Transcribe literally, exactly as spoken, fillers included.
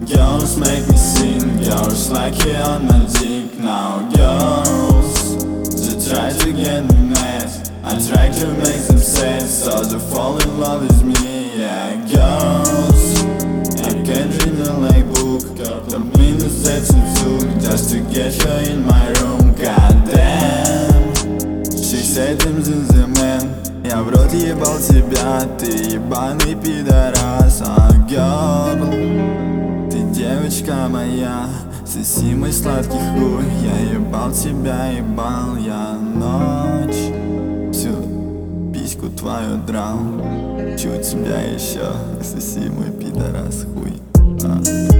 Girls make me sing, girls like it on my dick now. Girls, they try to get me mad, I try to make them sad, so they fall in love with me. Yeah, girls, I can't read the like book, the minutes that it took just to get her in my room. Goddamn, she said I'm the man. Я в рот ебал тебя, ты ебаный пидорас. А, girl, ты девочка моя, соси мой сладкий хуй. Я ебал тебя, ебал я ночь, всю письку твою драл. Хочу тебя еще, соси мой пидорас хуй. А.